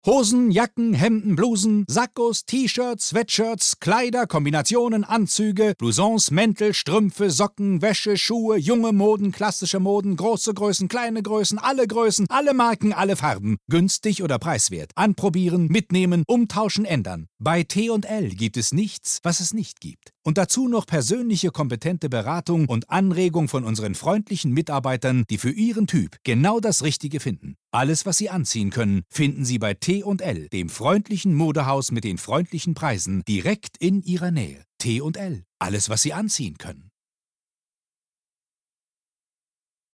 Hosen, Jacken, Hemden, Blusen, Sakkos, T-Shirts, Sweatshirts, Kleider, Kombinationen, Anzüge, Blousons, Mäntel, Strümpfe, Socken, Wäsche, Schuhe, junge Moden, klassische Moden, große Größen, alle Marken, alle Farben. Günstig oder preiswert. Anprobieren, mitnehmen, umtauschen, ändern. Bei T&L gibt es nichts, was es nicht gibt. Und dazu noch persönliche, kompetente Beratung und Anregung von unseren freundlichen Mitarbeitern, die für Ihren Typ genau das Richtige finden. Alles, was Sie anziehen können, finden Sie bei T&L, dem freundlichen Modehaus mit den freundlichen Preisen, direkt in Ihrer Nähe. T&L, alles, was Sie anziehen können.